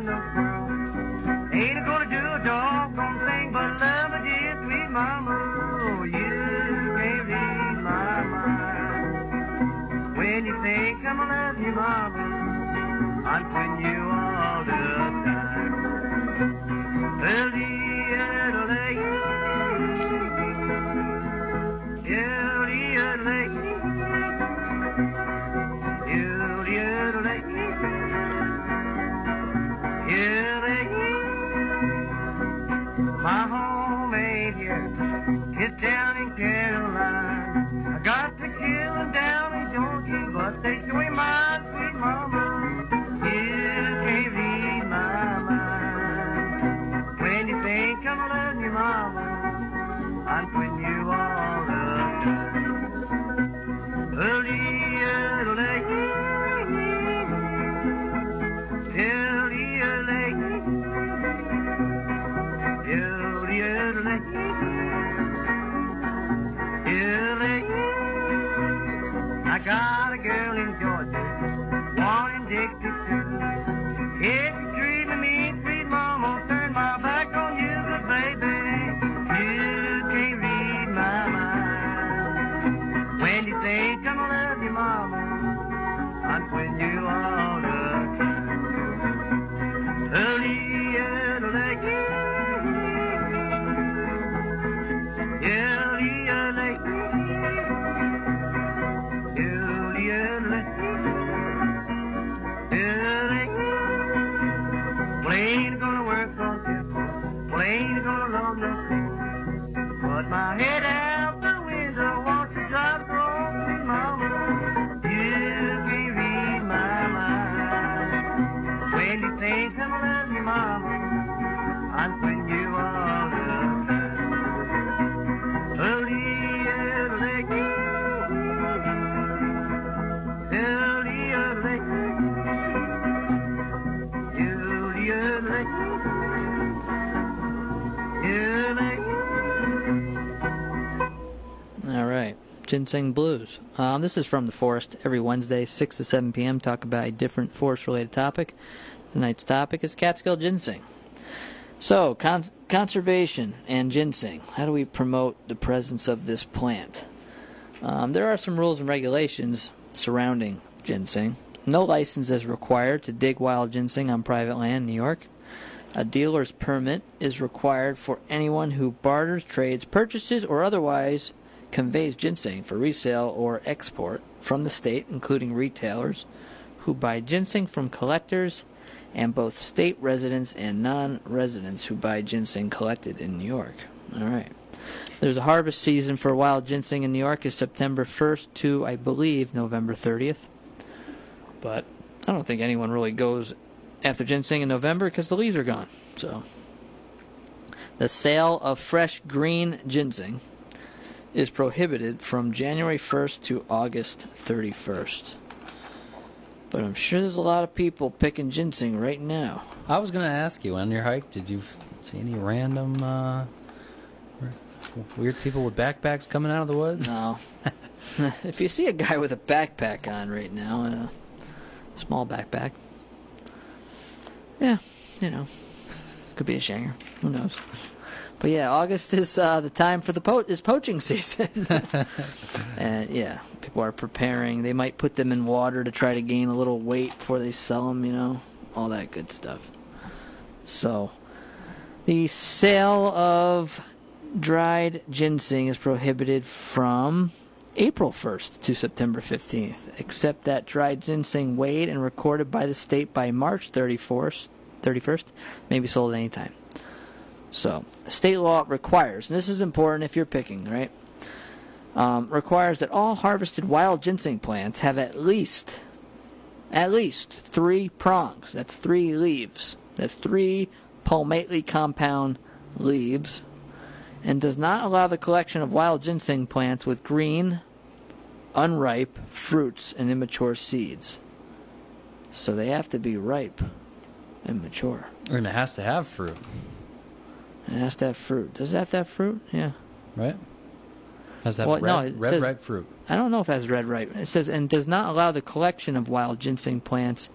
love no squirrel. Ain't gonna do a doggone thing but love a dear sweet mama. Oh, you can't read my mind. When you think I'm gonna love you, mama, I'm putting you all the time. Well, the other lake, yeah, the other lake, yeah, the other lake, yeah, lake. My home ain't here, it's down in Carolina. I got to kill them down in Georgia, but they sure my sweet mama. You can't read my mind. When you think I'm loving you, mama, I'm putting you all the time. Early, early, early, early, early, early, early. I got a girl in Georgia, one in Dixie too. If you treat me, sweet mama, turn my back on you, good baby. You can't read my mind. When you think I'm gonna love you, mama, I'm putting you all the time. Early, early, early, early, early, early, early. Plain gonna work on temple, plain gonna love no thing. Put my head out the window, want to drive across the mama. You can't read my mind. When you think I'm gonna love you, mama, I'm putting you all the time. Early, early, early, early, early, early, early. All right. Ginseng Blues. Um, this is from The Forest every Wednesday, six to seven p.m. Talk about a different forest-related topic. Tonight's topic is Catskill ginseng. So, con- conservation and ginseng. How do we promote the presence of this plant? Um, there are some rules and regulations surrounding ginseng. No license is required to dig wild ginseng on private land in New York. A dealer's permit is required for anyone who barters, trades, purchases, or otherwise conveys ginseng for resale or export from the state, including retailers who buy ginseng from collectors and both state residents and non-residents who buy ginseng collected in New York. All right. There's a harvest season for wild ginseng in New York is September first to, I believe, November thirtieth. But I don't think anyone really goes after ginseng in November because the leaves are gone. So the sale of fresh green ginseng is prohibited from January first to August thirty-first. But I'm sure there's a lot of people picking ginseng right now. I was going to ask you, on your hike, did you f- see any random uh, weird people with backpacks coming out of the woods? No. If you see a guy with a backpack on right now, a small backpack, yeah, you know, could be a shanger. Who knows? But yeah, August is uh, the time for the po- is poaching season. And yeah, people are preparing. They might put them in water to try to gain a little weight before they sell them, you know, all that good stuff. So the sale of dried ginseng is prohibited from April first to September fifteenth, except that dried ginseng weighed and recorded by the state by March thirty-first, thirty-first may be sold at any time. So, state law requires, and this is important if you're picking, right? Um, requires that all harvested wild ginseng plants have at least, at least three prongs. That's three leaves. That's three palmately compound leaves. And does not allow the collection of wild ginseng plants with green, unripe fruits and immature seeds. So they have to be ripe and mature. And it has to have fruit. It has to have fruit. Does it have to have fruit? Yeah. Right? Has to have Well, red, no, it red says- ripe fruit. I don't know if it has red ripe. It says, and does not allow the collection of wild ginseng plants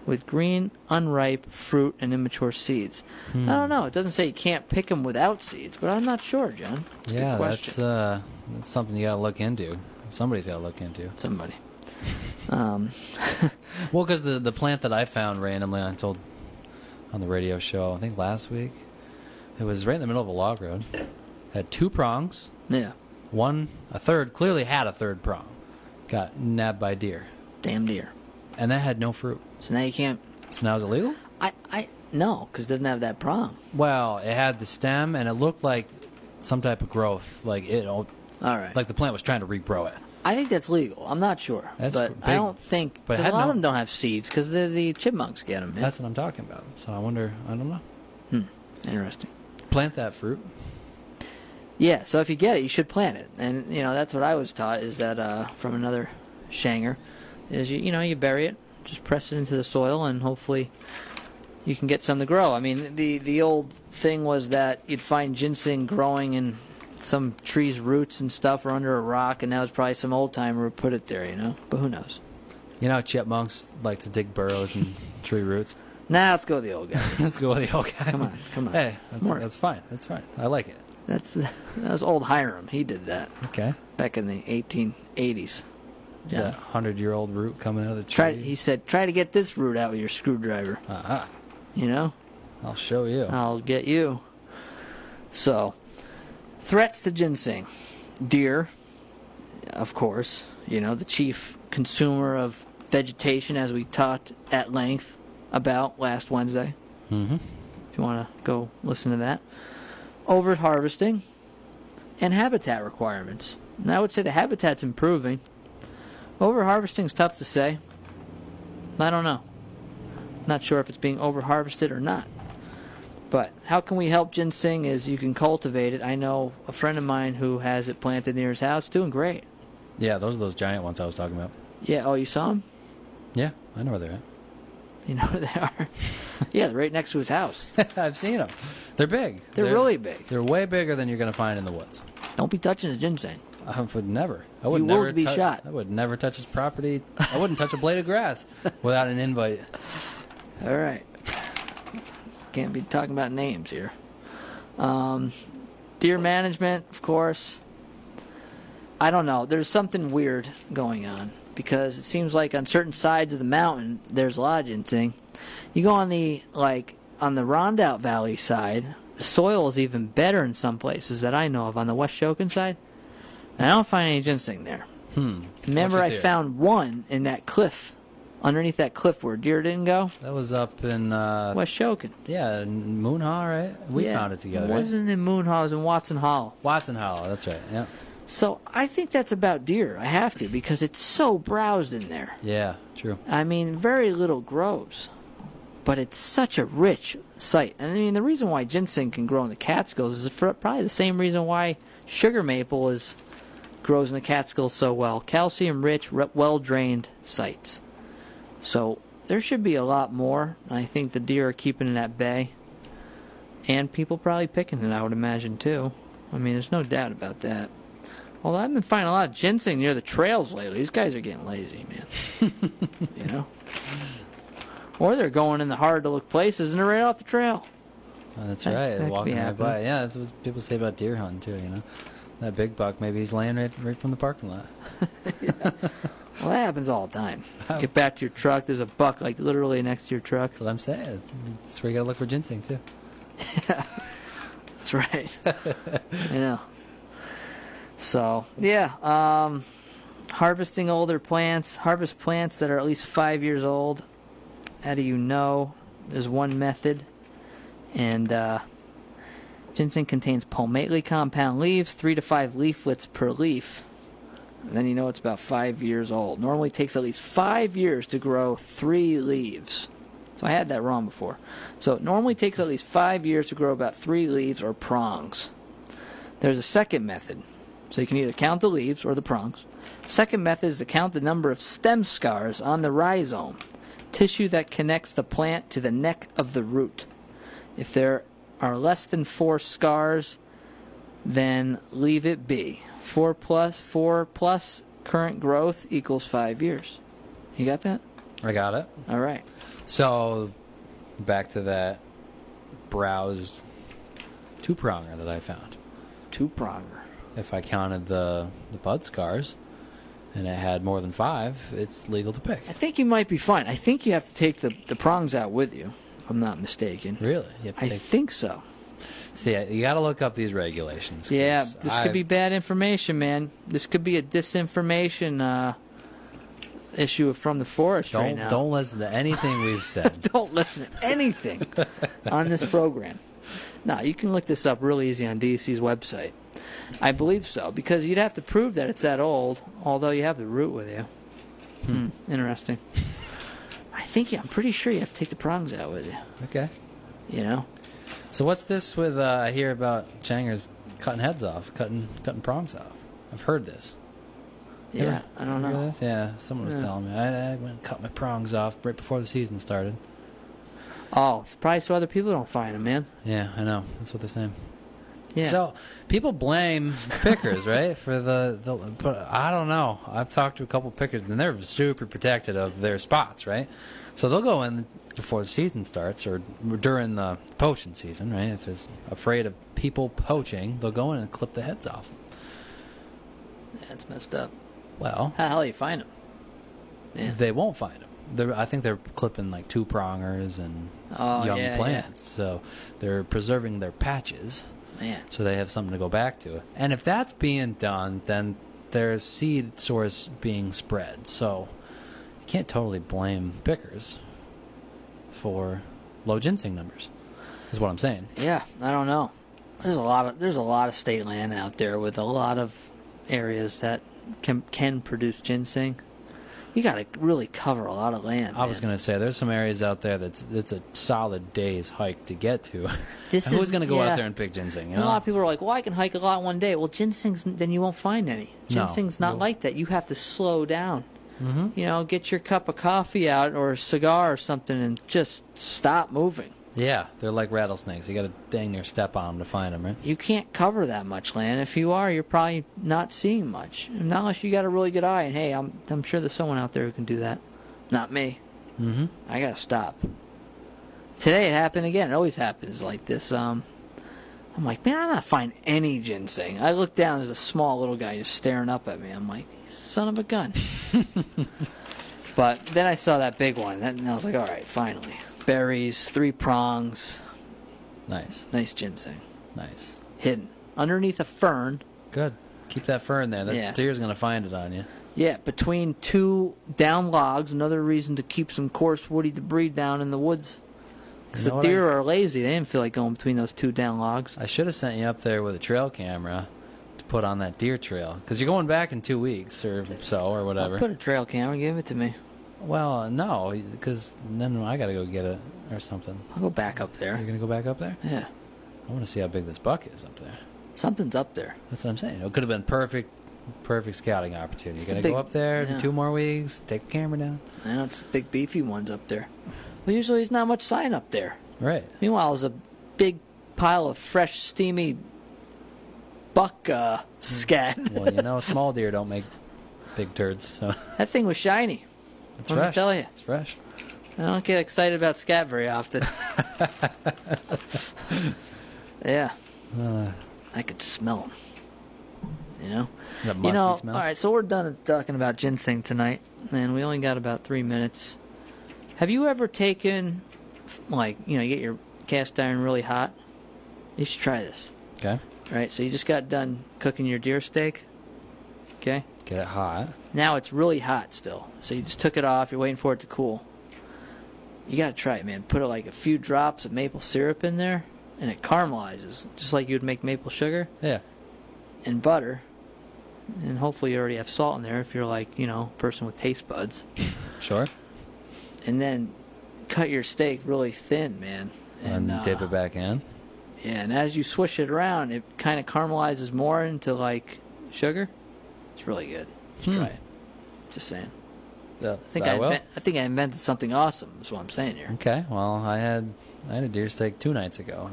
with green, unripe fruit and immature seeds. Hmm. I don't know. It doesn't say you can't pick them without seeds, but I'm not sure, John. It's a Yeah, good question. that's uh, that's something you got to look into. Somebody's got to look into. Somebody. Um, Well, because the the plant that I found randomly, I told on the radio show, I think last week, it was right in the middle of a log road. Had two prongs. yeah. One, a third, clearly had a third prong. Got nabbed by deer. Damn deer. And that had no fruit. So now you can't. So now it's illegal? I, I no, because it doesn't have that prong. Well, it had the stem, and it looked like some type of growth. Like it, All right. like the plant was trying to regrow it. I think that's legal. I'm not sure, That's but I big. don't think But it because had a lot no- of them don't have seeds because the the chipmunks get them. That's what I'm talking about. So I wonder, I don't know. Interesting. Plant that fruit. Yeah, so if you get it, you should plant it, and you know that's what I was taught is that uh, from another shanger, is you you know you bury it, just press it into the soil, and hopefully you can get some to grow. I mean, the the old thing was that you'd find ginseng growing in some tree's roots and stuff, or under a rock, and that was probably some old timer who put it there, you know. But who knows? You know, how chipmunks like to dig burrows in tree roots. Now let's go with the old guy. Let's go with the old guy. Come on, come on. Hey, that's, More. that's fine. That's fine. I like it. That's that was old Hiram. He did that Okay. back in the eighteen eighties. Yeah. That hundred-year-old root coming out of the tree. Try. He said, "Try to get this root out with your screwdriver." Uh-huh. You know, I'll show you. I'll get you. So, threats to ginseng: deer, of course. You know, the chief consumer of vegetation, as we talked at length about last Wednesday. Mm-hmm. If you want to go listen to that. Over harvesting and habitat requirements. And I would say the habitat's improving. Over harvesting is tough to say. I don't know. Not sure if it's being over harvested or not. But how can we help ginseng is you can cultivate it. I know a friend of mine who has it planted near his house, doing great. Yeah, those are those giant ones I was talking about. Yeah, oh, you saw him? Yeah, I know where they're You know where they are? Yeah, they're right next to his house. at. I've seen them. They're big. They're, really big. They're way bigger than you're going to find in the woods. Don't be touching his ginseng. I would never. I would You will never be tou- shot. I would never touch his property. I wouldn't touch a blade of grass without an invite. All right. Can't be talking about names here. Um, deer management, of course. I don't know. There's something weird going on because it seems like on certain sides of the mountain there's a lot of ginseng. You go on the like on the Rondout Valley side, the soil is even better in some places that I know of on the West Shokin side, and I don't find any ginseng there. Hmm. Remember, What's I your theory? found one in that cliff, underneath that cliff where deer didn't go. That was up in, uh, West Shokin. yeah, in Moon Hall, right? We Yeah, found it together, It right? wasn't in Moon Hall, it was in Watson Hollow. Watson Hollow, that's right, yeah. So I think that's about deer. I have to because it's so browsed in there. Yeah, true. I mean, very little grows, but it's such a rich site. And I mean, the reason why ginseng can grow in the Catskills is for probably the same reason why sugar maple is grows in the Catskills so well. Calcium-rich, re- well-drained sites. So there should be a lot more. I think the deer are keeping it at bay, and people probably picking it, I would imagine, too. I mean, there's no doubt about that. Although I've been finding a lot of ginseng near the trails lately. These guys are getting lazy, man. You know? Or they're going in the hard-to-look places and they're right off the trail. Oh, that's That- right, that could walking be right by. happening. Yeah, that's what people say about deer hunting, too, you know? That big buck, maybe he's laying right, right from the parking lot. Well, that happens all the time. Get back to your truck, there's a buck, like, literally next to your truck. That's what I'm saying. That's where you gotta look for ginseng, too. That's right. I know. So, yeah, um, harvesting older plants. Harvest plants that are at least five years old. How do you know? There's one method. And uh, ginseng contains palmately compound leaves, three to five leaflets per leaf. And then you know it's about five years old. Normally it takes at least five years to grow three leaves. So I had that wrong before. So it normally takes at least five years to grow about three leaves or prongs. There's a second method. So you can either count the leaves or the prongs. Second method is to count the number of stem scars on the rhizome, tissue that connects the plant to the neck of the root. If there are less than four scars, then leave it be. Four plus four plus current growth equals five years. You got that? I got it. All right. So, back to that browsed two-pronger that I found. Two-pronger. If I counted the, the bud scars, and it had more than five, it's legal to pick. I think you might be fine. I think you have to take the, the prongs out with you, if I'm not mistaken. Really? You have to I take... think so. See, you got to look up these regulations. 'cause Yeah, this I- could be bad information, man. This could be a disinformation uh, issue from the forest Don't, right now. don't listen to anything we've said. Don't listen to anything on this program. No, you can look this up really easy on D E C's website. I believe so, because you'd have to prove that it's that old, although you have the root with you. Hmm. Interesting. I think, yeah, I'm pretty sure you have to take the prongs out with you. Okay. You know? So what's this with, uh, I hear about Changers cutting heads off, cutting cutting prongs off. I've heard this. Yeah, Ever- I don't Hear know. this? Yeah, someone was Yeah. telling me. I, I went and cut my prongs off right before the season started. Oh, probably so other people don't find them, man. Yeah, I know. That's what they're saying. Yeah. So people blame pickers, right, for the, the. But I don't know. I've talked to a couple pickers, and they're super protected of their spots, right? So they'll go in before the season starts, or during the poaching season, right? If they're afraid of people poaching, they'll go in and clip the heads off. That's messed up. Well, How the hell do you find them? Yeah. they won't find them. They're, I think they're clipping like two prongers and Oh, young yeah, plants, so they're preserving their patches. Man. So they have something to go back to. And if that's being done, then there's seed source being spread. So you can't totally blame pickers for low ginseng numbers, is what I'm saying. Yeah, I don't know. There's a lot of there's a lot of state land out there with a lot of areas that can can produce ginseng. You got to really cover a lot of land. I was man. going to say, there's some areas out there that's it's a solid day's hike to get to. This And who's is- going to go yeah. out there and pick ginseng? You And know? a lot of people are like, "Well, I can hike a lot one day." Well, ginseng's then you won't find any. No, Ginseng's not you'll- like that. You have to slow down. Mm-hmm. You know, get your cup of coffee out or a cigar or something, and just stop moving. Yeah, they're like rattlesnakes. You got to dang near step on them to find them, right? You can't cover that much land. If you are, you're probably not seeing much. Not unless you got a really good eye. And hey, I'm I'm sure there's someone out there who can do that. Not me. Mm-hmm. I gotta stop. Today it happened again. It always happens like this. Um, I'm like, man, I'm not finding any ginseng. I look down. There's a small little guy just staring up at me. I'm like, son of a gun. But then I saw that big one, and I was like, all right, finally. Berries, three prongs, Nice, nice ginseng, nice. hidden underneath a fern. Good. Keep that fern there. That Yeah. deer's going to find it on you. Yeah, between two down logs. Another reason to keep some coarse woody debris down in the woods. Because You know the what deer I- are lazy. They didn't feel like going between those two down logs. I should have sent you up there with a trail camera to put on that deer trail. Because you're going back in two weeks or so or whatever. I'll put a trail camera. Give it to me. Well, no, because then I got to go get it or something. I'll go back up You're there. going to go back up there? Yeah, I want to see how big this buck is up there. something's up there. That's what I'm saying. It could have been perfect, perfect scouting opportunity. You're going to big- go up there yeah. in two more weeks, take the camera down. I know it's big beefy ones up there. But usually there's not much sign up there. Right. Meanwhile, there's a big pile of fresh, steamy buck uh, scat. Well, you know, small deer don't make big turds, so That thing was shiny. it's Let me fresh. tell ya. It's fresh. I don't get excited about scat very often. Yeah. Uh, I could smell them. You know? that musty You know, smell. all right, so we're done talking about ginseng tonight, and we only got about three minutes. Have you ever taken, like, you know, you get your cast iron really hot? You should try this. Okay. All right, so you just got done cooking your deer steak. Okay? Get it hot. Now it's really hot still. So you just took it off, you're waiting for it to cool. You gotta try it, man. Put like a few drops of maple syrup in there, and it caramelizes, just like you would make maple sugar. Yeah. And butter, and hopefully you already have salt in there if you're like, you know, a person with taste buds. Sure. And then cut your steak really thin, man. And, uh, dip it back in. Yeah, and as you swish it around, it kind of caramelizes more into like sugar. It's really good. Just Hmm. try it. Just saying. Yeah, I think I, will. invent, I think I invented something awesome. Is what I'm saying here. Okay. Well, I had I had a deer steak two nights ago.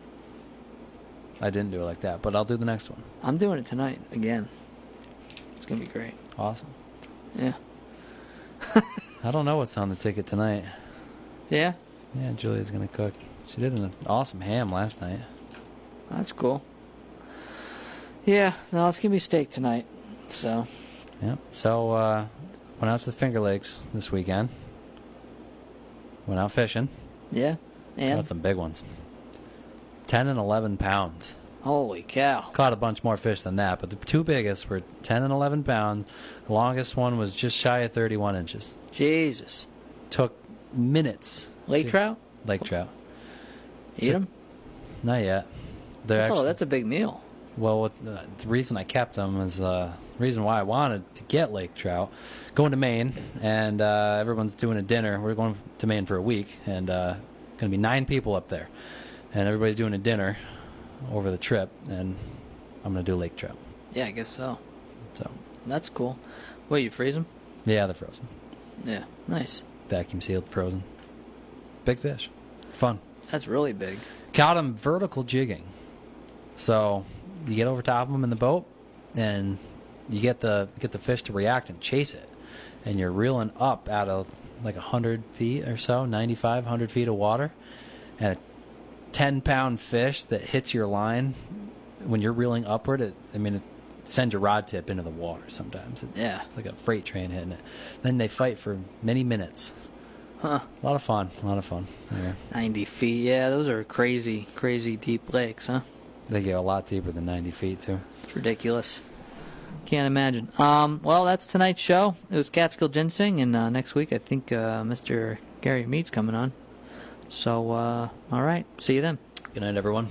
I didn't do it like that, but I'll do the next one. I'm doing it tonight again. It's gonna be great. Awesome. Yeah. I don't know what's on the ticket tonight. Yeah? Yeah, Julia's going to cook. She did an awesome ham last night. That's cool. Yeah, no, it's going to be steak tonight. So. Yep. So, uh, went out to the Finger Lakes this weekend. Went out fishing. Yeah. And? Caught some big ones. ten and eleven pounds. Holy cow. Caught a bunch more fish than that, but the two biggest were ten and eleven pounds. The longest one was just shy of thirty-one inches. Jesus. Took minutes. Lake to, trout? Lake trout. Eat them? Not yet. They're That's, actually, all, that's a big meal. Well, what, uh, the reason I kept them is uh, the reason why I wanted to get lake trout. Going to Maine, and uh, everyone's doing a dinner. We're going to Maine for a week, and uh, going to be nine people up there. And everybody's doing a dinner over the trip, and I'm going to do lake trout. Yeah, I guess so. So That's cool. Wait, you freeze them? Yeah, they're frozen. Yeah, nice. Vacuum sealed, frozen. Big fish. Fun. That's really big. Caught them vertical jigging. So you get over top of them in the boat, and you get the get the fish to react and chase it. And you're reeling up out of like one hundred feet or so, ninety-five, one hundred feet of water. And a ten-pound fish that hits your line, when you're reeling upward, it, I mean, it sends your rod tip into the water sometimes. It's, yeah. It's like a freight train hitting it. Then they fight for many minutes. Huh. A lot of fun. A lot of fun. Yeah. ninety feet. Yeah, those are crazy, crazy deep lakes, huh? They get a lot deeper than ninety feet, too. It's ridiculous. Can't imagine. Um, well, that's tonight's show. It was Catskill Ginseng, and uh, next week I think uh, Mister Gary Mead's coming on. So, uh, all right. See you then. Good night, everyone.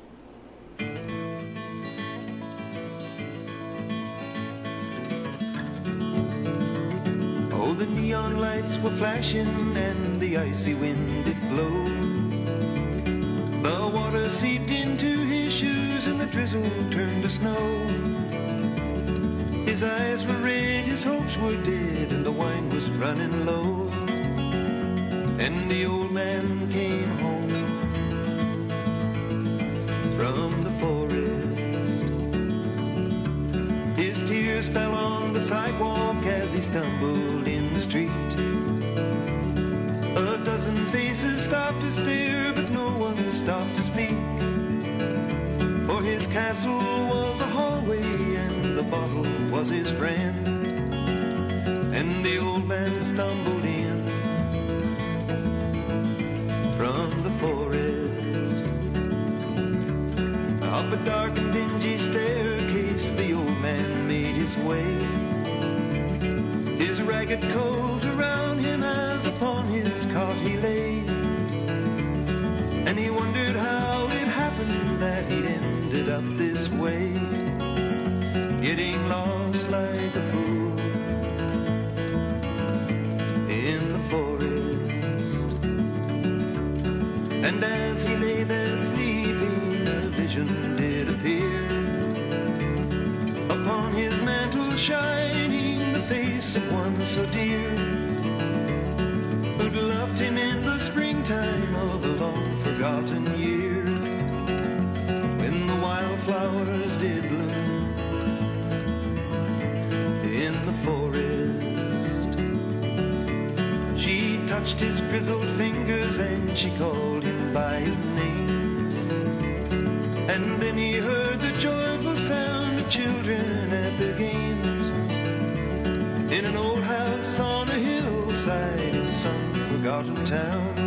Oh, the neon lights were flashing and the icy wind did blow. The water seeped into his shoes and the drizzle turned to snow. His eyes were red, his hopes were dead, and the wine was running low. And the old man came home from the forest. His tears fell on the sidewalk as he stumbled in the street. A dozen faces stopped to stare, but no one stopped to speak. For his castle was a hallway and the bottle was his friend. And the old man stumbled in from the forest. Up a dark and dingy staircase the old man made his way. His ragged coat around him as upon his cot he lay. And he wondered how it happened that he'd ended up this way, getting lost like a fool in the forest. And as he lay there sleeping, a vision did appear. Upon his mantle shining the face of one so dear, who'd loved him in the springtime of a long forgotten year, when the wildflowers did bloom in the forest. She touched his grizzled fingers and she called him by his name. And then he heard the joyful sound of children at their games, in an old house on a hillside in some forgotten town.